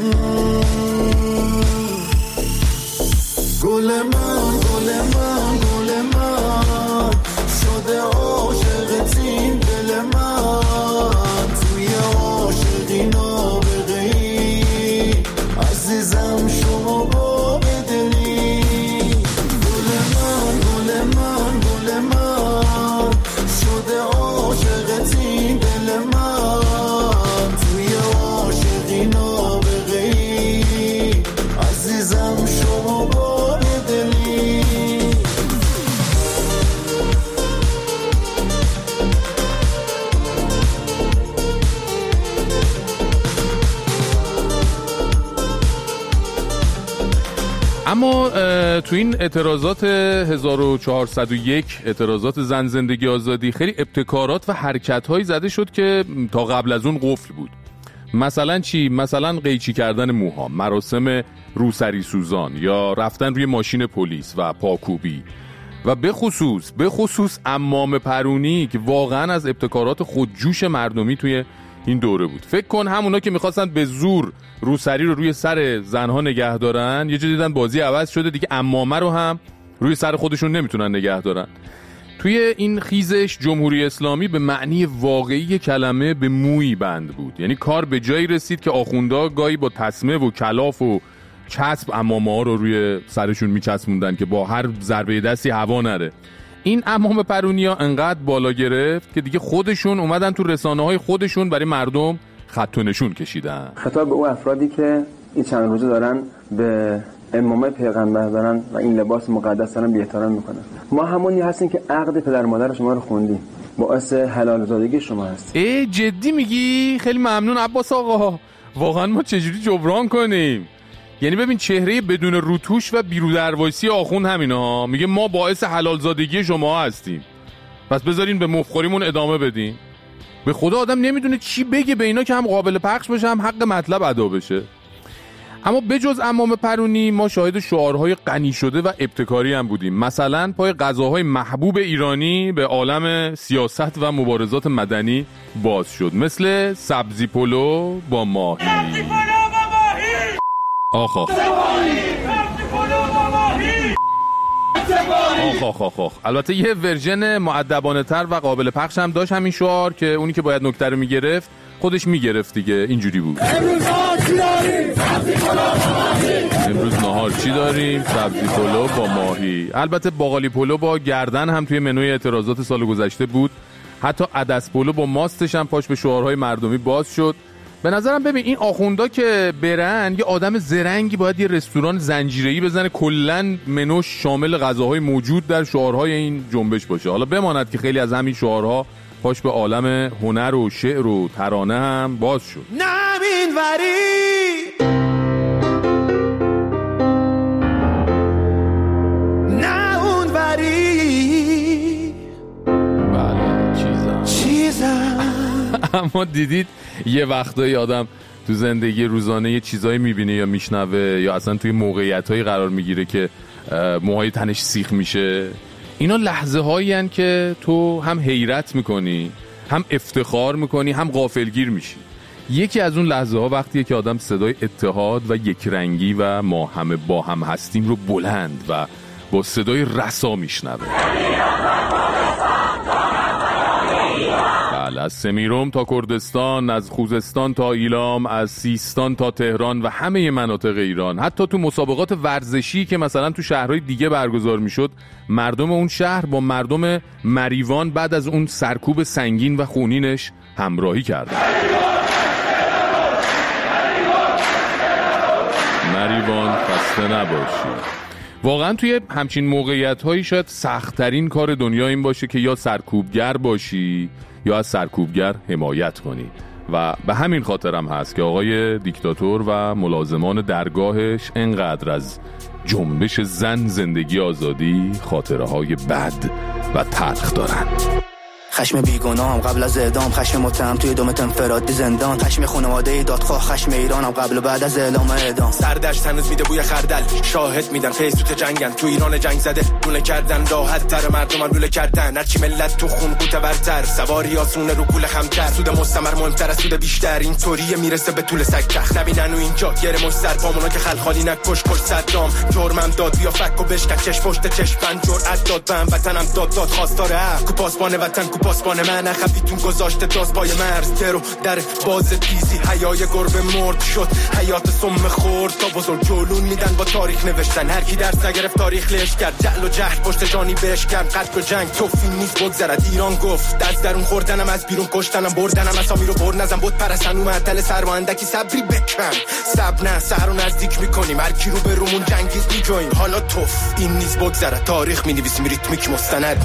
گل من گل من گل من شده عاشقتین دل من، توی عاشقی نابغه‌ای عزیزم شما با بدلی. گل من گل من گل من شده عاشقتین دل من، توی عاشقی نابغه‌ای عزیزم شما با اما تو این اعتراضات هزار و چهارصد و یک، اعتراضات زن زندگی آزادی، خیلی ابتکارات و حرکت‌هایی زده شد که تا قبل از اون قفل بود. مثلا چی؟ مثلا قیچی کردن موها، مراسم روسری سوزان، یا رفتن روی ماشین پلیس و پاکوبی، و به خصوص به خصوص عمام پرونی که واقعا از ابتکارات خودجوش مردمی توی این دوره بود. فکر کن همونا که میخواستن به زور روسری رو روی سر زنها نگه دارن، یه جا دیدن بازی عوض شده دیگه، عمامه رو هم روی سر خودشون نمیتونن نگه دارن. توی این خیزش جمهوری اسلامی به معنی واقعی کلمه به مویی بند بود، یعنی کار به جایی رسید که آخوندا گاهی با تسمه و کلاف و چسب عمامه ها رو روی سرشون میچسبوندن که با هر ضربه دستی هوا نره. این عمام پرونیا انقدر بالا گرفت که دیگه خودشون اومدن تو رسانه های خودشون برای مردم خط و نشون کشیدن. خطاب به اون افرادی که این چند روزه دارن به امامه پیغمبر دارن و این لباس مقدس دارن بی‌احترامی میکنن. ما همونی هستیم که عقد پدر مادر شما رو خوندیم، باعث حلال زادگی شما هست. ای جدی میگی؟ خیلی ممنون عباس آقا. واقعا ما چجوری جبران کنیم؟ یعنی ببین چهره بدون روتوش و بیرودروایسی آخوند همینا، میگه ما باعث حلال زادگی شما هستیم، پس بذارین به مفخوریمون ادامه بدین. به خدا آدم نمیدونه چی بگه به اینا که هم قابل پخش بشه هم حق مطلب ادا بشه. اما بجز عمام پرونی ما شاهد شعارهای غنی شده و ابتکاری هم بودیم. مثلا پای غذاهای محبوب ایرانی به عالم سیاست و مبارزات مدنی باز شد، مثل سبزی پلو با ماهی. سبزی پلو با ماهی. آخ آخ. آخ آخ آخ آخ. البته یه ورژن مؤدبانه تر و قابل پخش هم داشت همین شعار، که اونی که باید نکته رو میگرفت خودش میگرفت دیگه. اینجوری بود: امروز نهار چی داریم؟ سبزی پلو با ماهی. امروز نهار چی داریم؟ سبزی پلو با ماهی. البته باقالی پلو با گردن هم توی منوی اعتراضات سال گذشته بود. حتی عدس پلو با ماستش هم پاش به شعارهای مردمی باز شد. به نظرم ببین این آخوندا که برن یه آدم زرنگی باید یه رستوران زنجیره‌ای بزنه کلن منوش شامل غذاهای موجود در شعارهای این جنبش باشه. حالا بماند که خیلی از همین شعارها پاش به عالم هنر و شعر و ترانه هم باز شد. نمین وری نه اون وری بله چیزم چیزم اما دیدید یه وقتایی آدم تو زندگی روزانه یه چیزایی میبینه یا میشنوه یا اصلا توی موقعیتایی قرار میگیره که موهای تنش سیخ میشه. اینا لحظه هایی هن که تو هم حیرت میکنی، هم افتخار میکنی، هم غافلگیر میشی. یکی از اون لحظه ها وقتیه که آدم صدای اتحاد و یکرنگی و ما همه با هم هستیم رو بلند و با صدای رسا میشنوه. بله، از سمیروم تا کردستان، از خوزستان تا ایلام، از سیستان تا تهران و همه مناطق ایران، حتی تو مسابقات ورزشی که مثلا تو شهرهای دیگه برگزار میشد، مردم اون شهر با مردم مریوان بعد از اون سرکوب سنگین و خونینش همراهی کردن. مریوان خسته نباشی. واقعا توی همچین موقعیت‌هایی شاید سخت‌ترین کار دنیا این باشه که یا سرکوبگر باشی یا از سرکوبگر حمایت کنی و به همین خاطرم هست که آقای دیکتاتور و ملازمان درگاهش انقدر از جنبش زن زندگی آزادی خاطره‌های بد و تلخ دارن. خشم بیگناهم قبل از اعدام، خشم متهم توی دومت انفرادی زندان، خشم خانواده دادخواه، خشم ایرانم قبل و بعد از اعلام اعدام. سردشت هنوز میده بوی خردل، شاهد میدن فیسبوک جنگن، تو ایران جنگ زده لوله کردن، راحت تر مردم لوله کردن، هرچی ملت تو خون قوته برتر، سواری آسونه رو کوله خمتر، سود مستمر مهمتر از سود بیشتر، این طوریه میرسه به طول سگچخ، نبینن و اینجا گره مش سر پامونا که خلخالی نکش کش صدام، جرمم داد بیا فک و بشکن چش پشت چش بند، جرأت داد بهم وطنم داد داد خواستار حق، کو پاسبان وطن کو پاسبان من، خفیتون گذاشته داز پای مرز، درو در باز تیزی، حیای گربه مرد شد، حیات سم خورد، تا بزرگ جلون میدن با تاریخ نوشتن، هر کی درس نگرفت تاریخ لش کرد، جعل و جهل پشت جانی بهش کرد، قتل و جنگ توفی نیست بگذرد، ایران گفت از درون خوردنم از بیرون کشتنم، بردنم اسامی رو بر نزن، بود پرستن و معطل سر و اندکی صبری بکن، صبر نه سحر رو نزدیک میکنیم، هر کی رو به رومون جنگید میجویم، حالا توف این نیست بگذرد، تاریخ مینویسیم ریتمیک مستند.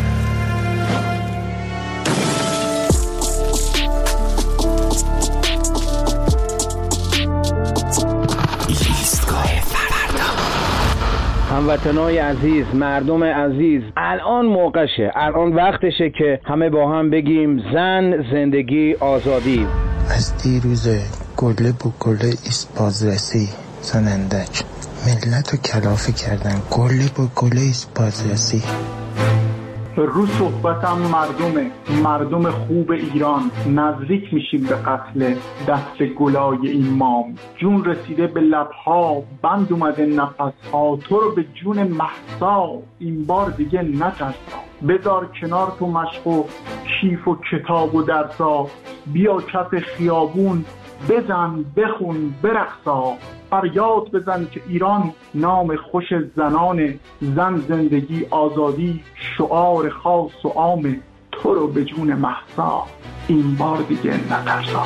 هموطنای عزیز، مردم عزیز، الان موقعشه، الان وقتشه که همه با هم بگیم زن، زندگی، آزادی. از دیروز گله با گله ایست بازرسی زنندک، ملت رو کلافه کردن، گله با گله ایست بازرسی. رو صحبتم مردمه، مردم خوب ایران، نزدیک میشیم به قتل دست گلای این مام، جون رسیده به لبها، بند اومده نفسها، تو رو به جون مهسا این بار دیگه نترسا، بذار کنار تو مشق و کیف و کتاب و درسا، بیا کف خیابون بزن بخون برقصا، فریاد بزن که ایران نام خوش زنان، زن زندگی آزادی شعار خاص و عام، تو رو به جون مهسا این بار دیگه نترسا.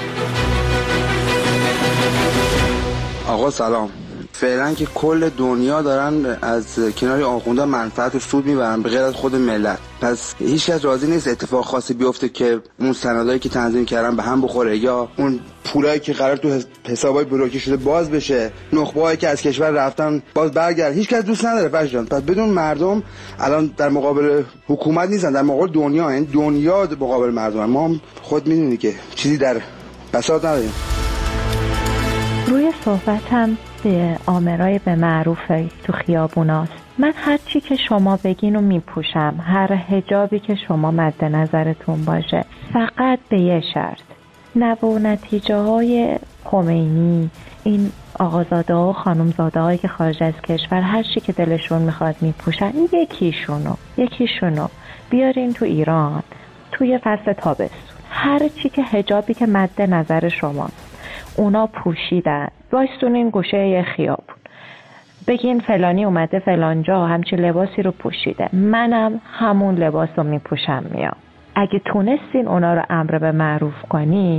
آقا سلام. فعلا که کل دنیا دارن از کنار آخونده منفعت و سود میبرن به غیر از خود ملت، پس هیچ کس راضی نیست اتفاق خاصی بیفته که اون سندایی که تنظیم کردن به هم بخوره یا اون پولایی که قرار تو حسابای بلوکه شده باز بشه، نخبه‌هایی که از کشور رفتن باز برگرد. هیچ کس دوست نداره فرج جان. پس بدون مردم الان در مقابل حکومت نیستن، در مقابل دنیا، این دنیا مقابل مردم. ما هم خود میدونی که چیزی در بساط نداریم. روی صحبتم به آمرای به معروف تو خیابوناست. من هر چی که شما بگین رو میپوشم، هر حجابی که شما مد نظرتون باشه، فقط به یه شرط: نبو و نتیجه های خمینی، این آقازاده ها و خانمزاده هایی که خارج از کشور هر چی که دلشون میخواد میپوشن، یکیشونو یکیشونو بیارین تو ایران توی فصل تابستون، هر چی که حجابی که مد نظر شماست اونا پوشیدن، وایستونین گوشه یه خیابون، بگین فلانی اومده فلانجا همچی لباسی رو پوشیده، منم همون لباس رو میپوشم میام. اگه تونستین اونا رو امر به معروف کنی،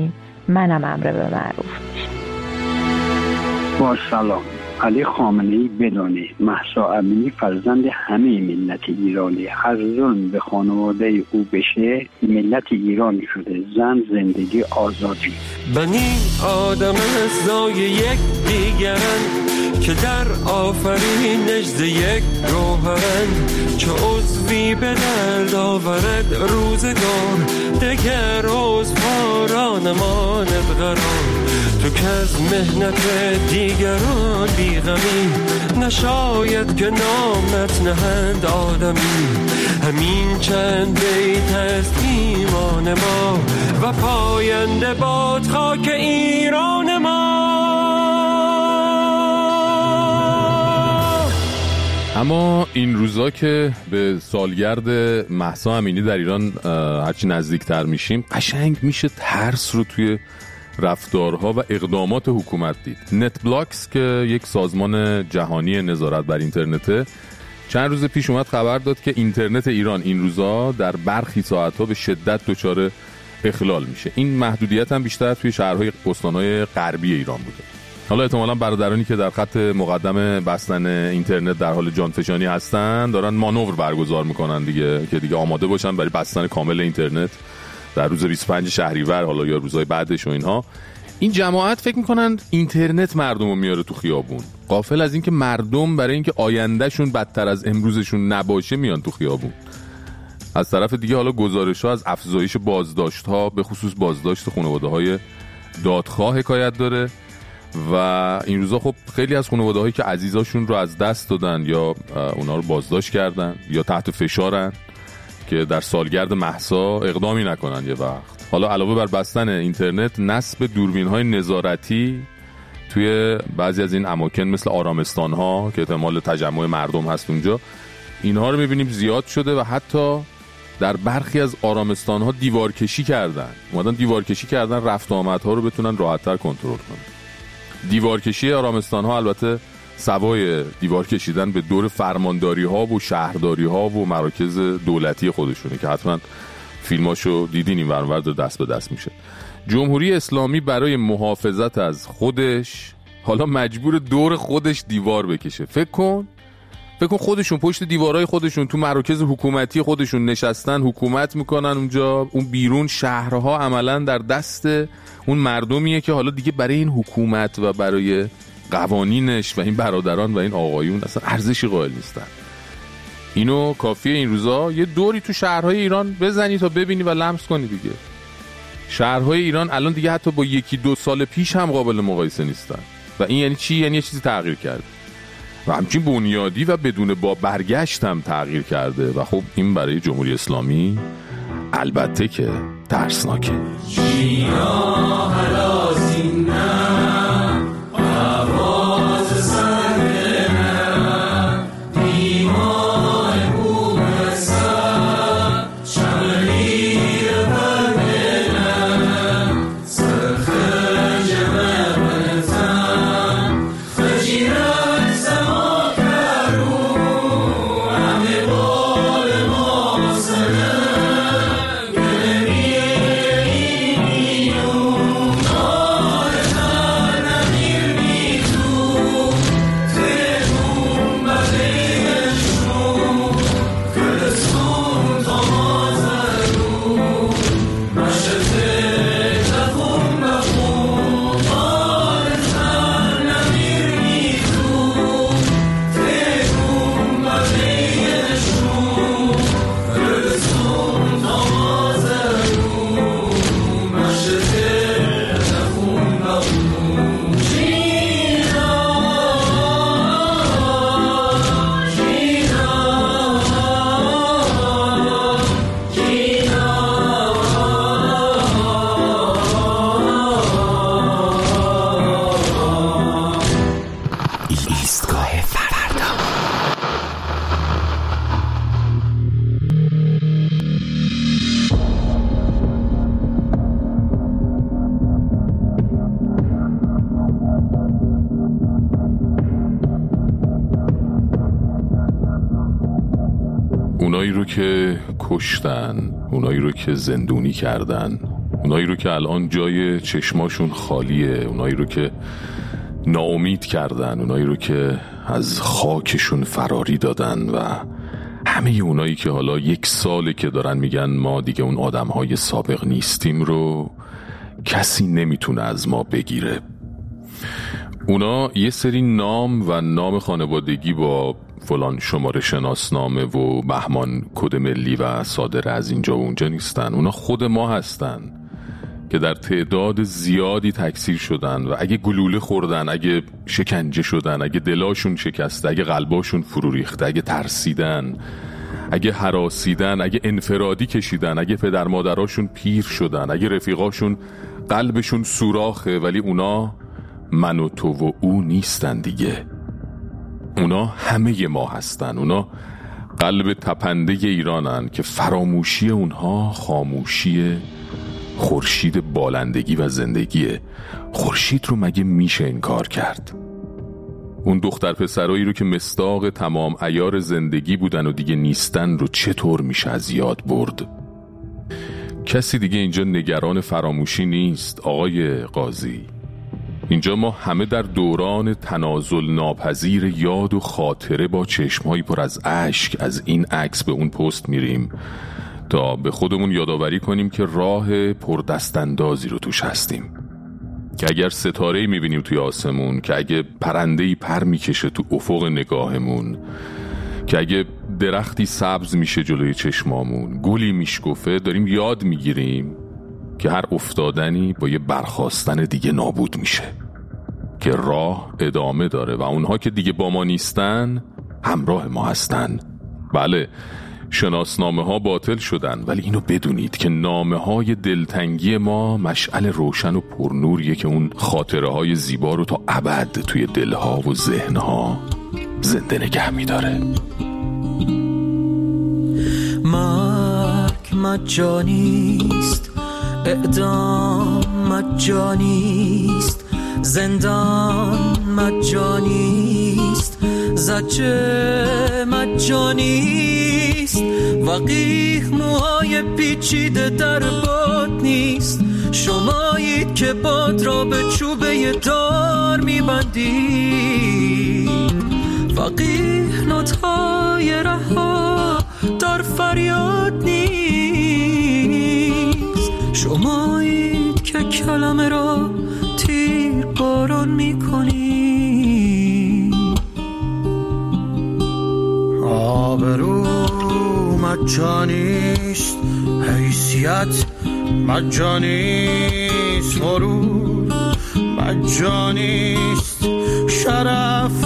منم امر به معروف میشه. با سلام. علی خامنه‌ای بدانه مهسا امینی فرزند همه ملت ایرانی. هر ظلم به خانواده او بشه ملت ایرانی شده. زن، زندگی، آزادی. بنی آدم ازای یک دیگرن که در آفرینش ز یک گوهرن، چه عضوی به درد آورد روزگار دگر عضوارا نماند قرار. تو که از مهنت دیگران بیغمی نشاید که نامت نهند آدمی. همین چند بیت از ایمان ما و پاینده باد خاک ایران ما. اما این روزا که به سالگرد مهسا امینی در ایران هرچی نزدیکتر میشیم قشنگ میشه ترس رو توی رفتارها و اقدامات حکومت دید. نت بلاکس که یک سازمان جهانی نظارت بر اینترنته چند روز پیش اومد خبر داد که اینترنت ایران این روزا در برخی ساعتها به شدت دچار اخلال میشه. این محدودیت هم بیشتر توی شهرهای استانهای غربی ایران بوده. حالا احتمالاً برادرانی که در خط مقدم بستن اینترنت در حال جانفشانی هستن دارن مانور برگزار میکنن دیگه که دیگه آماده باشن برای بستن کامل اینترنت در روز بیست و پنج شهریور حالا یا روزهای بعدش و اینها. این جماعت فکر میکنن اینترنت مردمو میاره تو خیابون، غافل از اینکه مردم برای اینکه آیندهشون بدتر از امروزشون نباشه میان تو خیابون. از طرف دیگه حالا گزارش‌ها از افزایش بازداشت‌ها به خصوص بازداشت خانواده‌های دادخواه حکایت داره و این روزا خب خیلی از خانواده‌هایی که عزیزاشون رو از دست دادن یا اونا رو بازداشت کردن یا تحت فشارن که در سالگرد مهسا اقدامی نکنن یه وقت. حالا علاوه بر بستن اینترنت، نصب دوربین‌های نظارتی توی بعضی از این اماکن مثل آرامستان‌ها که احتمال تجمع مردم هست اونجا، اینها رو می‌بینیم زیاد شده و حتی در برخی از آرامستان‌ها دیوارکشی کردن. اومدن دیوارکشی کردن رفت و آمدها رو بتونن راحت‌تر کنترل کنن. دیوارکشی آرامستان‌ها البته سوای دیوار کشیدن به دور فرمانداری‌ها و شهرداری‌ها و مراکز دولتی خودشونه که حتما فیلماشو دیدین این ورانور دست به دست میشه. جمهوری اسلامی برای محافظت از خودش حالا مجبور دور خودش دیوار بکشه. فکر کن فکر کن خودشون پشت دیوارهای خودشون تو مراکز حکومتی خودشون نشستن، حکومت میکنن اونجا. اون بیرون شهرها عملا در دست اون مردمیه که حالا دیگه برای این حکومت و برای قوانینش و این برادران و این آقایون اصلا ارزشی قائل نیستن. اینو کافیه این روزا یه دوری تو شهرهای ایران بزنی تا ببینی و لمس کنی دیگه. شهرهای ایران الان دیگه حتی با یکی دو سال پیش هم قابل مقایسه نیستن. و این یعنی چی؟ یعنی یه چیزی تغییر کرده و همچین بنیادی و بدون با برگشت هم تغییر کرده و خب این برای جمهوری اسلامی البته که ترسناکه. اونایی رو که کشتن، اونایی رو که زندونی کردن، اونایی رو که الان جای چشماشون خالیه، اونایی رو که ناامید کردن، اونایی رو که از خاکشون فراری دادن و همه اونایی که حالا یک ساله که دارن میگن ما دیگه اون آدمهای سابق نیستیم رو کسی نمیتونه از ما بگیره. اونا یه سری نام و نام خانوادگی با فلان شماره شناسنامه و بهمان کد ملی و صادره از اینجا و اونجا نیستن. اونا خود ما هستن که در تعداد زیادی تکثیر شدن و اگه گلوله خوردن، اگه شکنجه شدن، اگه دلاشون شکسته، اگه قلباشون فرو ریخته، اگه ترسیدن، اگه هراسیدن، اگه انفرادی کشیدن، اگه پدر مادراشون پیر شدن، اگه رفیقاشون قلبشون سوراخه، ولی اونا من و تو و او نیستن دیگه. اونا همه ما هستن. اونا قلب تپنده ایرانن که فراموشی اونها خاموشی خورشید بالندگی و زندگیه. خورشید رو مگه میشه انکار کرد؟ اون دختر پسرایی رو که مصداق تمام عیار زندگی بودن و دیگه نیستن رو چطور میشه از یاد برد؟ کسی دیگه اینجا نگران فراموشی نیست آقای قاضی. اینجا ما همه در دوران تنازل ناپذیر یاد و خاطره با چشمهایی پر از اشک از این عکس به اون پست میریم تا به خودمون یادآوری کنیم که راه پردستاندازی رو توش هستیم، که اگر ستاره‌ای میبینیم توی آسمون، که اگه پرنده‌ای پر میکشه تو افق نگاهمون، که اگه درختی سبز میشه جلوی چشمامون، گلی میشکفه، داریم یاد میگیریم که هر افتادنی با یه برخاستن دیگه نابود میشه، که راه ادامه داره و اونها که دیگه با ما نیستن همراه ما هستن. بله، شناسنامه ها باطل شدن، ولی اینو بدونید که نامه های دلتنگی ما مشعل روشن و پرنوریه که اون خاطره های زیبا رو تا ابد توی دلها و ذهنها زنده نگه میداره. مرگ مجانیست، اعدام مجانیست، زندان مجانیست، زجر مجانیست، وقیح موهای پیچیده در باد نیست، شمایید که باد را به چوبه دار میبندید، وقیح نوتهای رها در فریاد نیست، شمایید که کلمه را تیر باران میکنید. آبرو مجانیست، حیثیت مجانیست، غرور مجانیست، شرف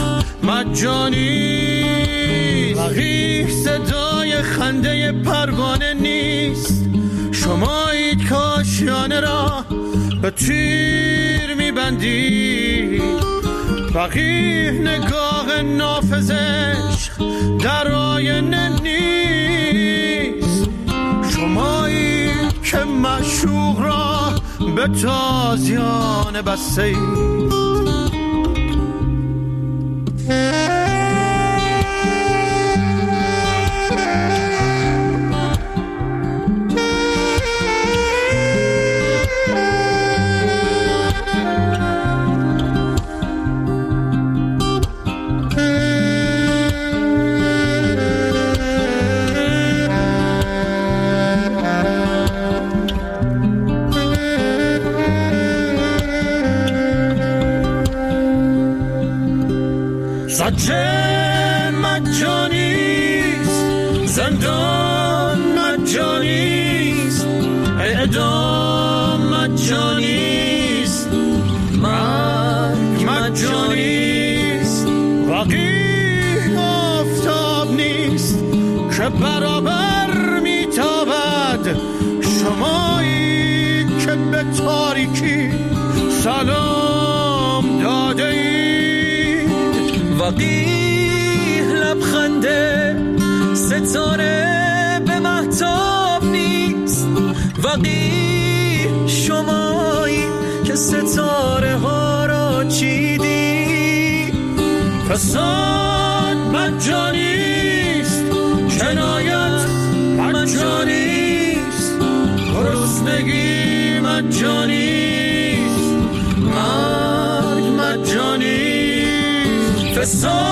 مجانیست، وقیح صدای خنده پروانه نیست، شمایید که آشیانه را به تیر میبندید، وقیح نگاه نافذش در آینه نیست، شمایید که معشوق را به تازیانه بستید. زجر مجانیست، زندان مجانیست، اعدام مجانیست، مرگ مجانیست، وقیح آفتاب نیست که برابر میتابد، شمایی که به تاریکی سلام داده اید، وقیح لبخنده ستاره به مهتاب نیست، وقیح شمایی که ستاره ها را چیدی، فساد مجانیست، جنایت مجانیست، گرسنگی سال